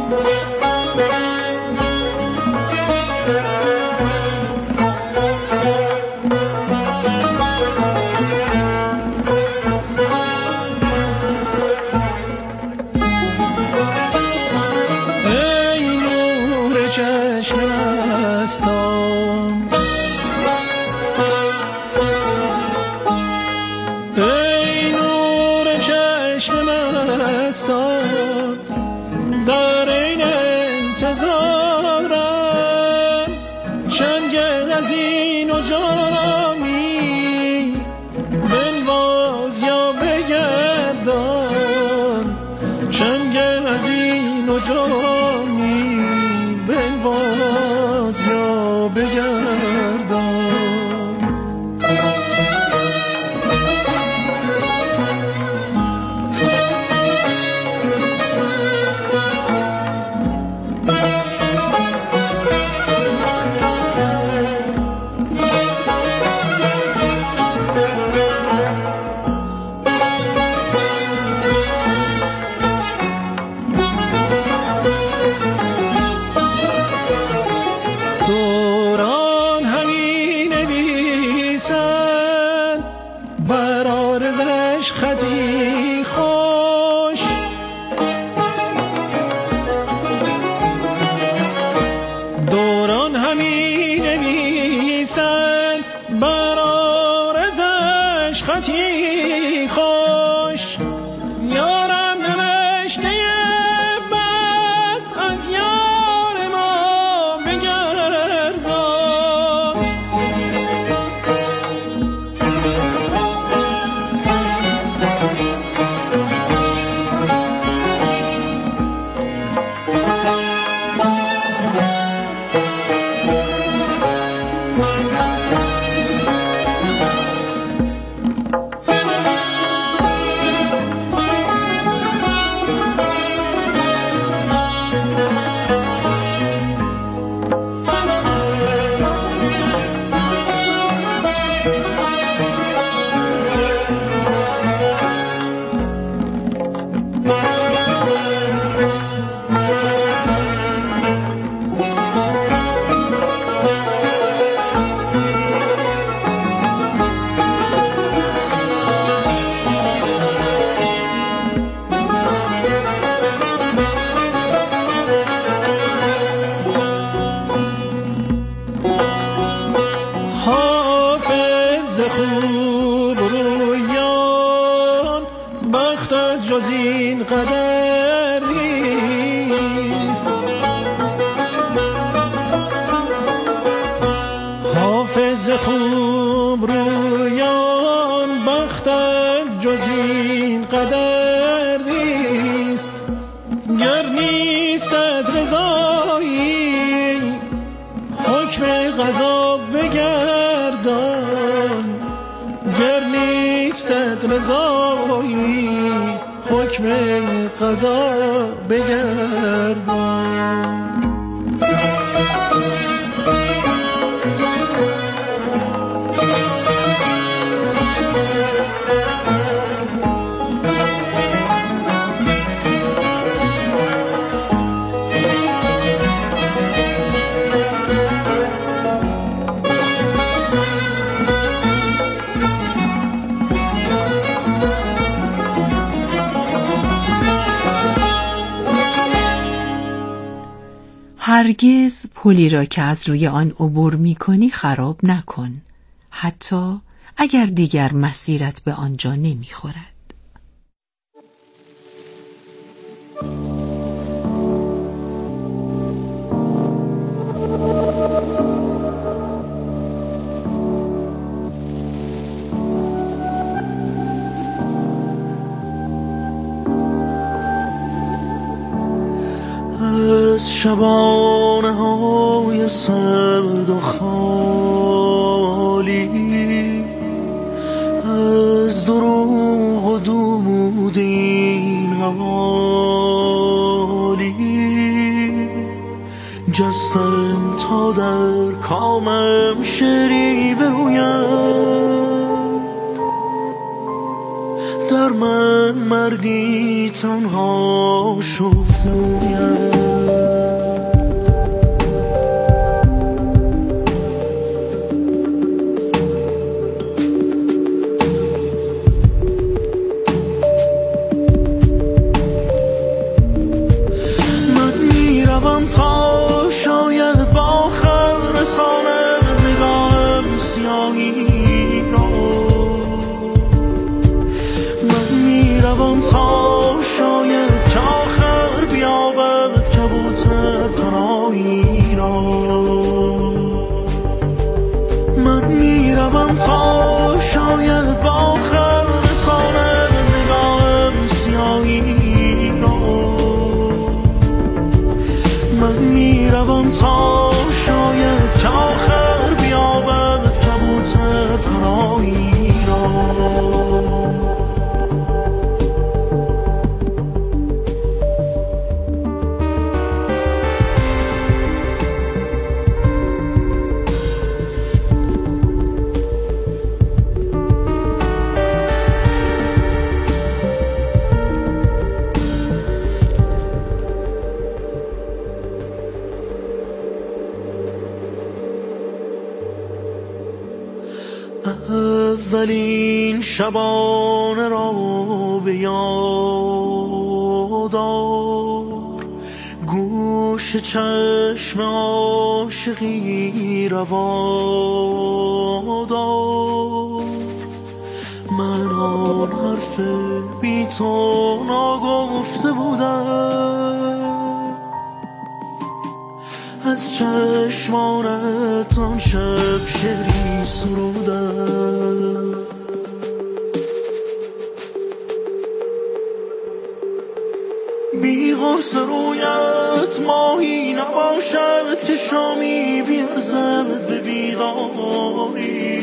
هرگز پلی را که از روی آن عبور می‌کنی خراب نکن، حتی اگر دیگر مسیرت به آنجا نمی‌خورد. از شبانه های سرد و خالی، از دروغ و دود این حوالی، جستم تا در کامم شعری بروید، در من مردی تنها شفته موید. میروم تا شاید با آخر رسانم نگاهم سیاهی را. من میروم تا شاید که آخر بیابد کبوتر پناهی را. من میروم تا شاید با آخر رسانم نگاهم سیاهی را. من میروم تا شاید که آخر بیابد کبوتر پناهی را. اولین شبانه را به یاد آر، گوش چشم عاشقی روا دار. من آن حرف بی تو ناگفته بودم، از چشمانت آن شب شعری سرودم. بی غرص رویت ماهی نباشد که شامی بیرزد به بیداری.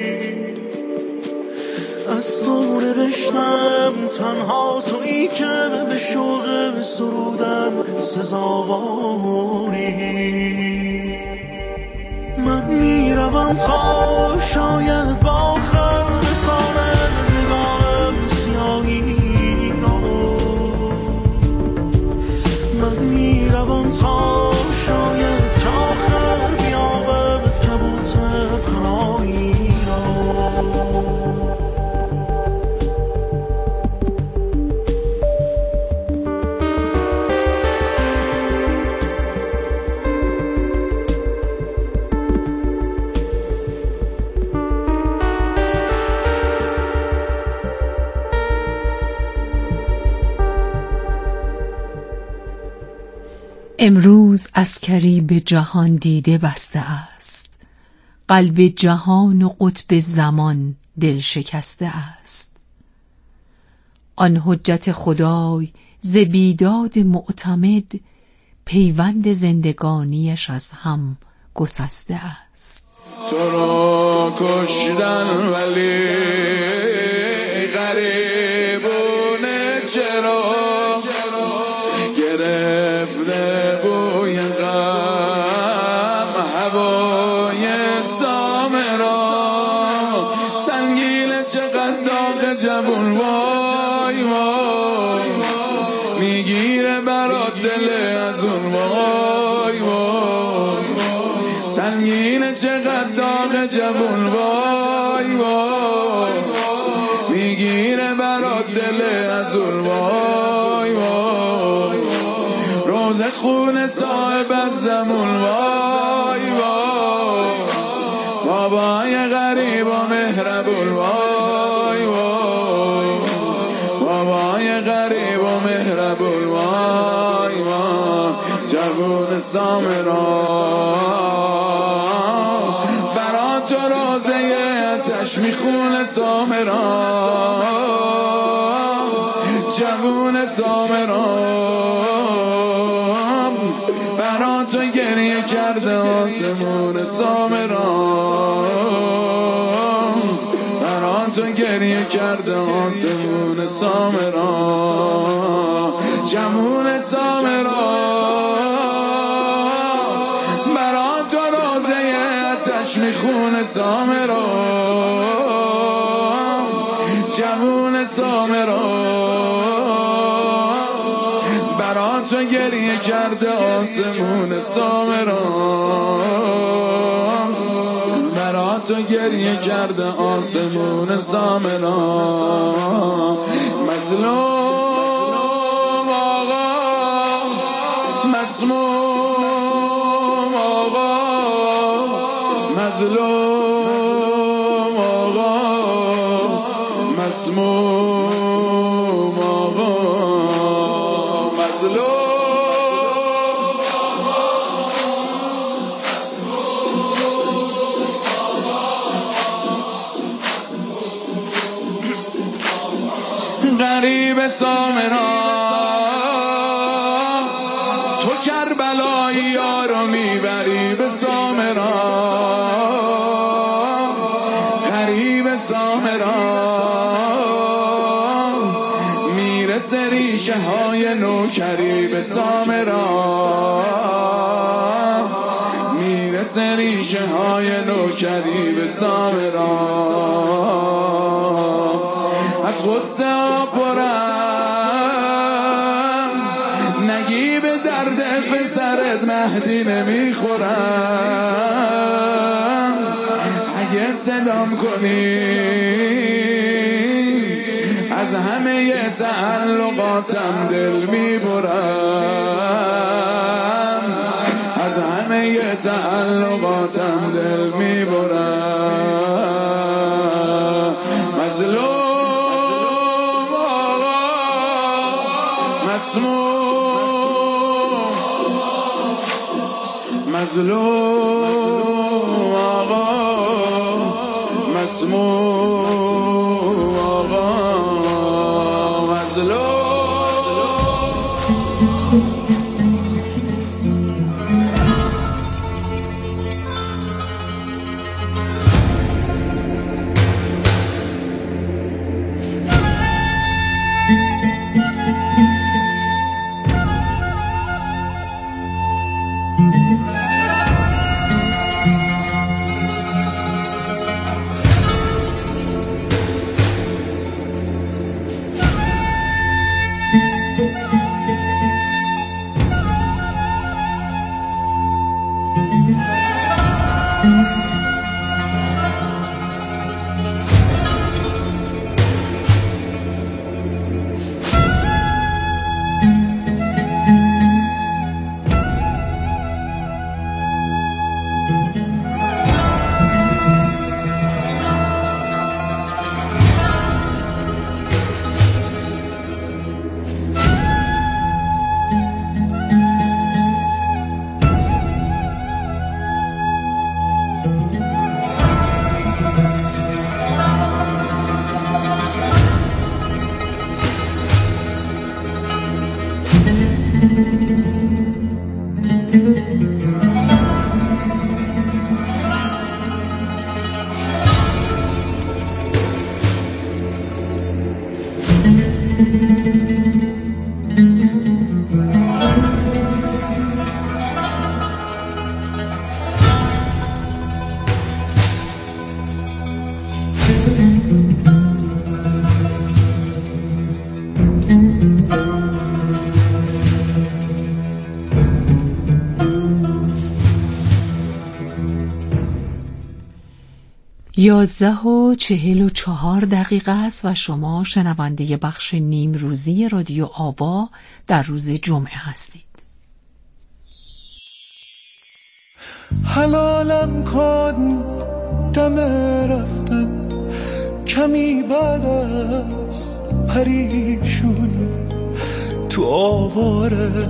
از تو نوشتم تنها تویی که به شوق سرودم سزاواری. من میروم تا شاید با آخر رسانم نگاهم سیاهی را. من میروم تا شاید که آخر بیابد کبوتر پناهی را. امروز عسکری به جهان دیده بسته است، قلب جهان و قطب زمان دل شکسته است. آن حجت خدای ز بیداد معتمد، پیوند زندگانیش از هم گسسته است. تو را کشتن ولی غریبونه چرا گرفته بوی غم هوای سامرا. سنگین چقدر داغ جوون وای وای میگیره برات دل از اون وای وای. سنگین چقدر داغ جوون وای وای میگیره برات دل از اون وای وای. روز خون صاحب از زمون وای وای. بابای غریب و مهربون وای وای. بابای غریب و مهربون وای وای. جوون سامرا برا تو روزه آتش میخونه سامرا. جوون سامرا برا تو گریه کرده آسمون سامرا. برا تو گریه کرده آسمون سامرا. جوون سامرا برا تو روزه آتش میخونه سامرا. جوون سامرا برا تو گریه کرده آسمون سامرا. برا تو گریه کرده آسمون سامرا. مظلوم آقا مسموم آقا مظلوم آقا مسموم آقا مظلوم غریب سامرا تو کربلایی یارو میبری به سامرا غریب سامرا میرسه ریشه های نوکری به سامرا میرسه ریشه های نوکری به سامرا از غصه آپرم نگی به درد پسرت مهدی نمیخورم اگه صدام کنی از همه تعلقاتم دل میبرم از همه تعلقاتم دل میبرم مظلوم مظلوم آقا مسموم آقا مظلوم یازده و 44 دقیقه است و شما شنونده بخش نیم روزی رادیو آوا در روز جمعه هستید. حلالم کن دم رفتن کمی بعد از پریشونی تو آواره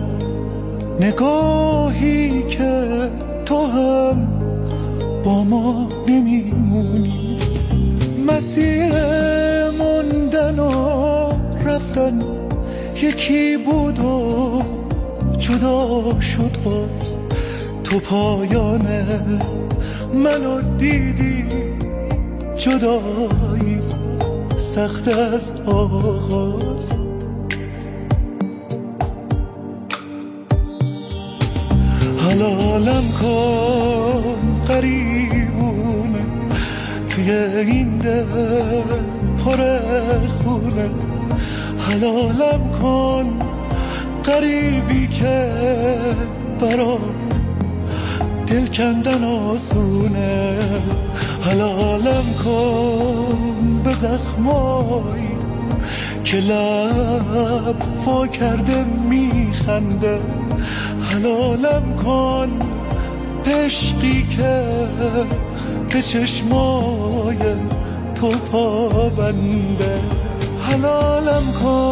نگاهی که تو هم با ما نمیمونی مسیر موندن و رفتن یکی بود و جدا شد باز تو پایان منو دیدی جدایی سخت از آغاز حلالم کن قریبونه توی این دل پر خونه حلالم کن قریبی که برات دل کندن آسونه حلالم کن به زخمایی که لب وا کرده میخنده حلالم کن عشقی که به چشمای تو پابنده. حلالم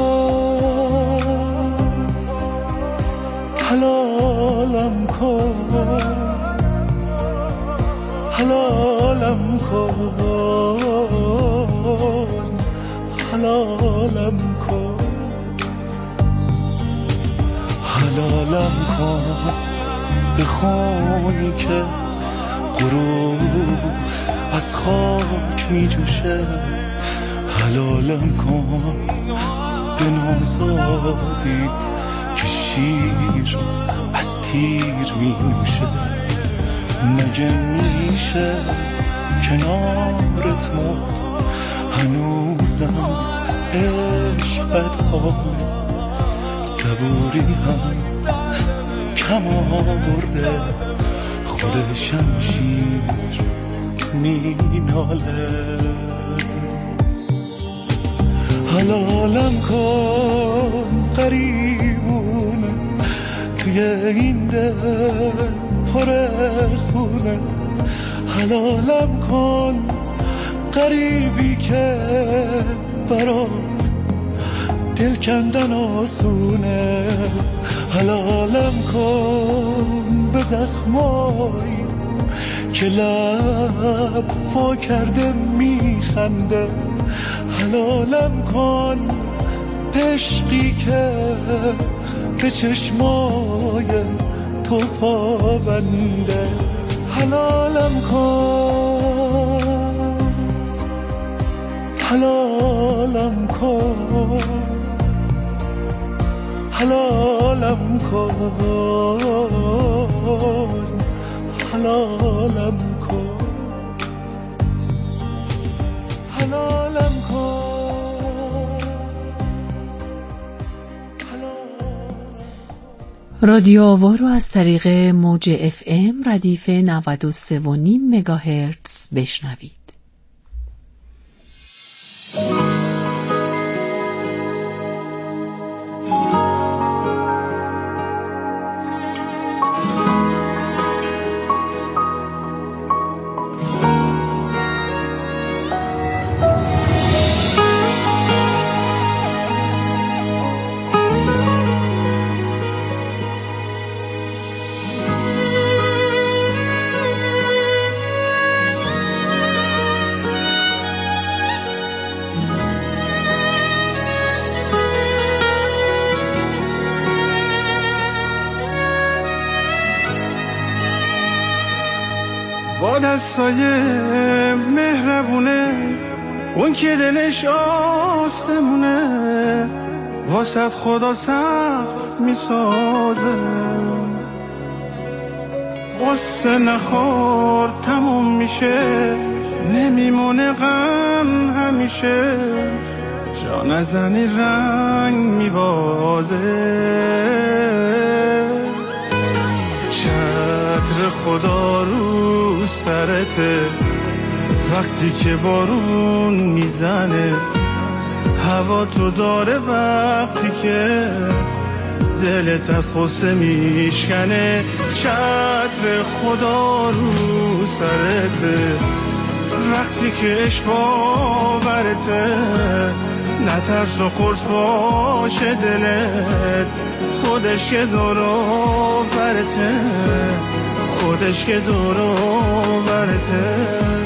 کن حلالم کن حلالم کن حلالم کن حلالم کن به خونی که غروب از خاک می جوشه. حلالم کن به نوزادی که شیر از تیر می نوشه. مگه میشه کنارت مرد هنوزم عشقت حاله. صبوری هم کم آورده خود شمشیر می ناله. حلالم کن قریبونه توی این دل پر خونه. حلالم کن قریبی که برات دل کندن آسونه. حلالم کن به زخمایی که لب وا کرده میخنده. حلالم کن عشقی که به چشمای تو پابنده. حلالم کن حلالم کن حلالم کن حلالم کن حلالم کن. رادیو آوا رو از طریق موج FM ردیف 93.5 مگاهرتز بشنوید. با دستای مهربونه اون که دلش آسمونه واسه خدا سخت میسازه. غصه نخور تموم میشه نمیمونه غم همیشه. جا نزنی رنگ میبازه. چتر خدا رو سرته وقتی که بارون میزنه. هوا تو داره وقتی که دلت از غصه میشکنه. چتر خدا رو سرته وقتی که عشق باورته. نترس و قرص باشه دلت خودش که دور آورته خودش که دور آورته.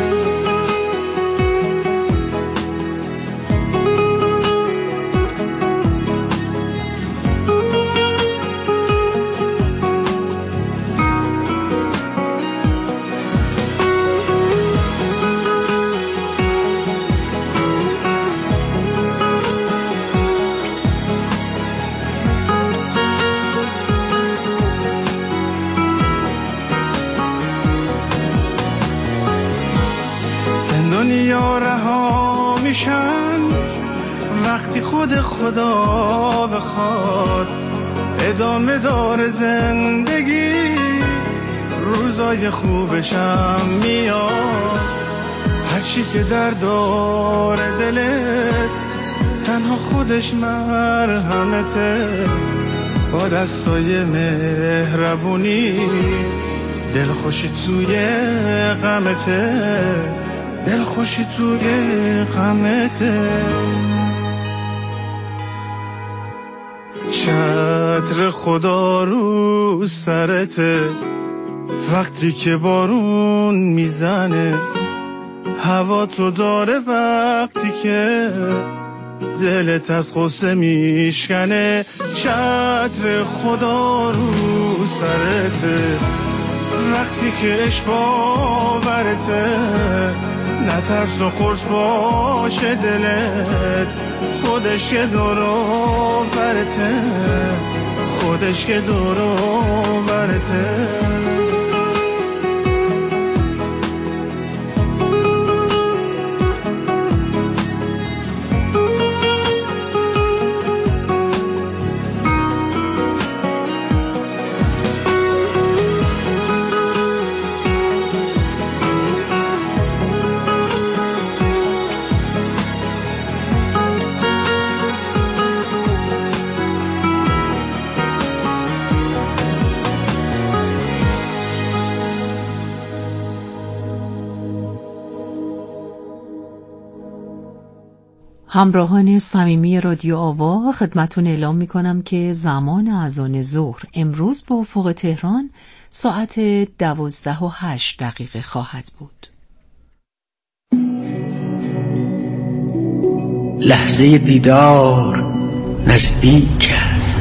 دنیا رها میشن وقتی خود خدا بخواد. ادامه داره زندگی روزای خوبشم میاد. هرچی که درد داره دلت تنها خودش مرهمته. با دستای مهربونی، دلخوشی توی غمته، دلخوشی توی غمته. چتر خدا رو سرته، وقتی که بارون میزنه، هوا تو داره وقتی که دلت از غصه میشکنه. چتر خدا رو سرته، وقتی که عشق باورته، نترس و خرس باشه دلت، خودش که دور آورته، خودش که دور آورته. همراهان صمیمی رادیو آوا، خدمتون اعلام میکنم که زمان اذان ظهر امروز به افق تهران ساعت 12:08 خواهد بود. لحظه دیدار نزدیک است.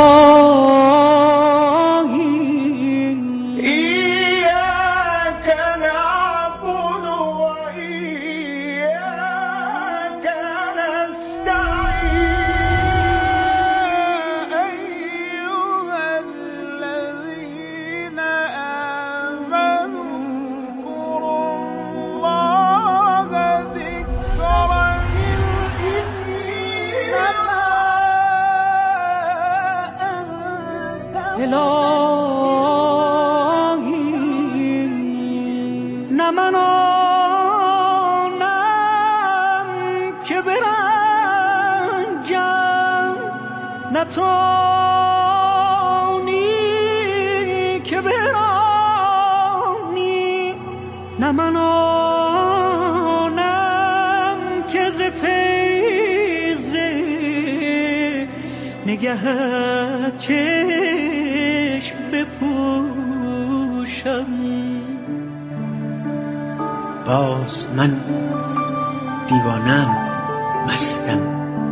نه من آنم که برنجم، نه توانی که برانی، نه من آنم که ز فیض نگهت چشم بپوشم. باز من دیوانم، مستم،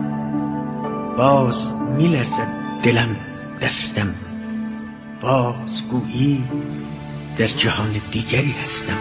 باز میلرزد دلم دستم، باز گویی در جهان دیگری هستم.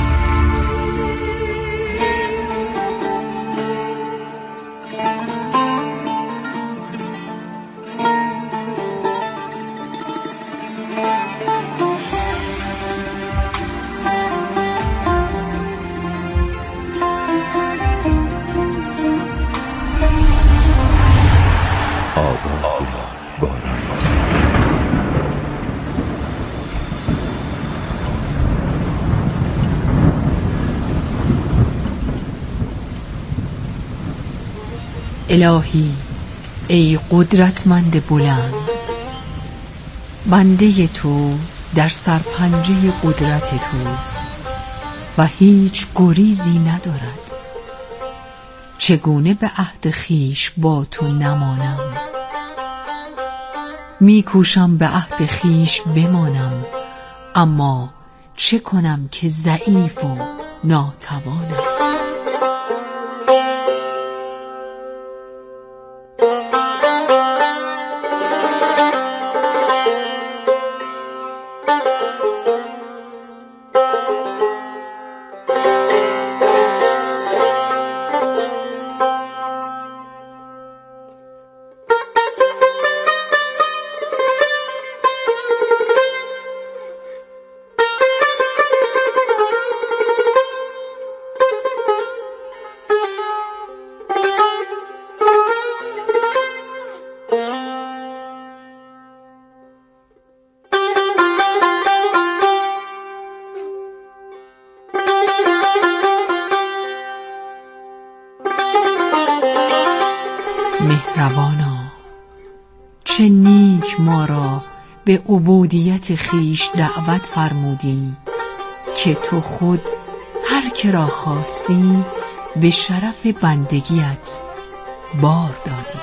الهی ای قدرتمند بلند، بنده تو در سرپنجه قدرت توست و هیچ گریزی ندارد. چگونه به عهد خیش با تو نمانم؟ میکوشم به عهد خیش بمانم، اما چه کنم که ضعیف و ناتوانم. اینک ما را به عبودیت خیش دعوت فرمودی که تو خود هر که را خواستی به شرف بندگیت بار دادی.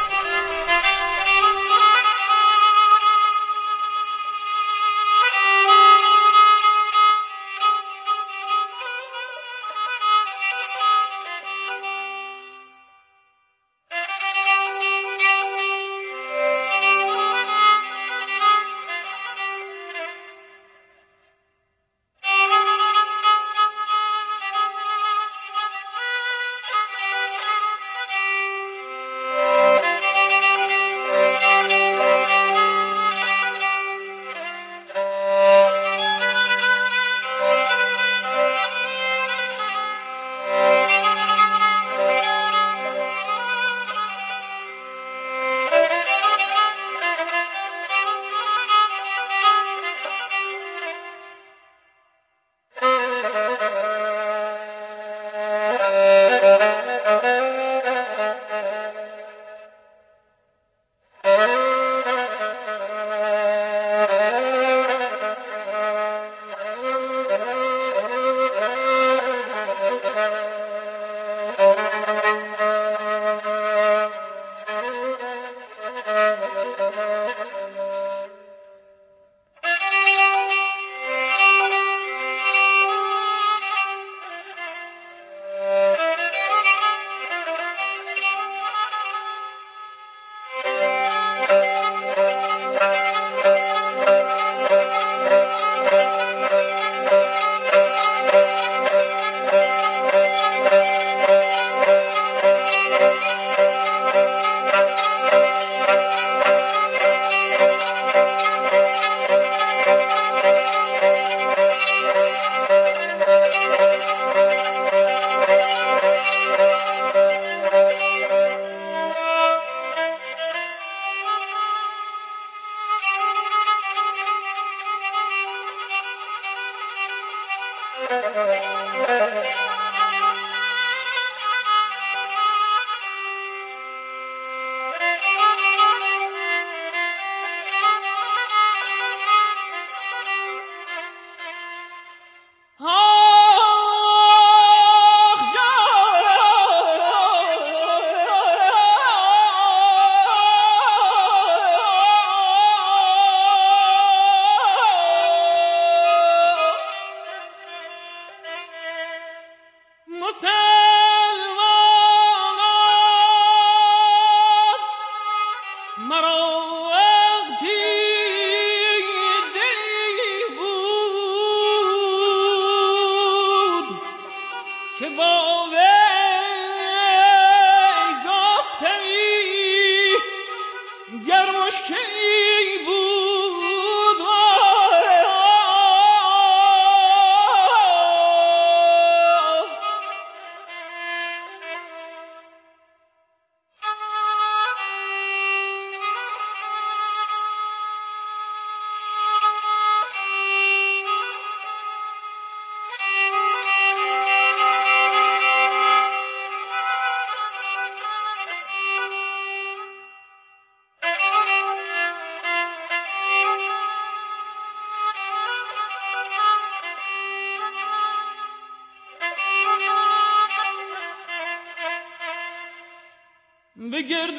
به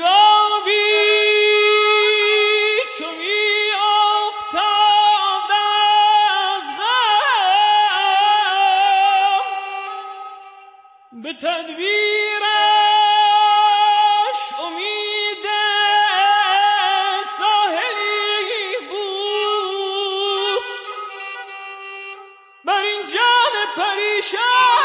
گردابی چو می افتاد از غم به تدبیرش امید ساحلی بود بر این جان پریشان